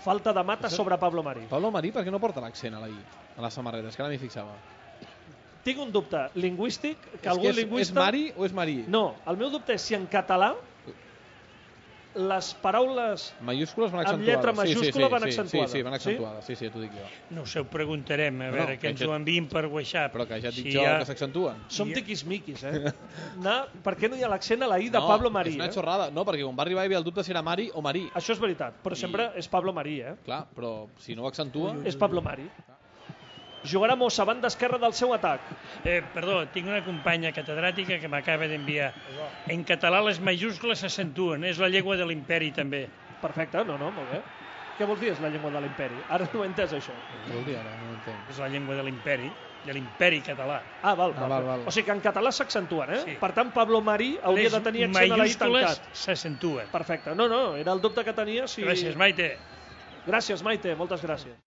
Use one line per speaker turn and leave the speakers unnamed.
falta de Mata sobre Pablo Marí.
Pablo Marí, per què no porta l'accent a la I, a les samarretes? Que ara m'hi fixava.
Tinc un dubte lingüístic, que
És
algun
que
lingüista...
és Mari o és Marí?
No, el meu dubte és si en català les paraules
Mayúscules van accentuades.
amb lletra majúscula van accentuades.
Sí, van accentuades. Sí, t'ho dic jo.
No sé, ho preguntarem, a veure, que ens ho enviïn per WhatsApp.
Però que ja et dic jo que s'accentuen.
Som tiquismiquis, per què no hi ha l'accent a la I de Pablo Marí?
És una xorrada. No, perquè quan va arribar hi havia el dubte si era Mari o Marí.
Això és veritat, però sempre és Pablo Marí,
Clar, però si no ho accentua...
És Pablo Marí. Jugarà Mossa, banda esquerra del seu atac.
Perdó, tinc una companya catedràtica que m'acaba d'enviar. En català les majúscules s'accentuen, és la llengua de l'imperi també.
Perfecte, no, molt bé. Què vols dir és la llengua de l'imperi? Ara no ho he entès, això.
Què vol dir ara? No ho entenc.
És la llengua de l'imperi català.
Val. O sigui que en català s'accentuen,
Sí.
Per tant, Pablo Marí hauria de tenir accent a la I tancat.
Les majúscules s'accentuen.
Perfecte. No, era el dubte que tenia.
Gràcies, Maite.
Gràcies, Maite, moltes gràcies.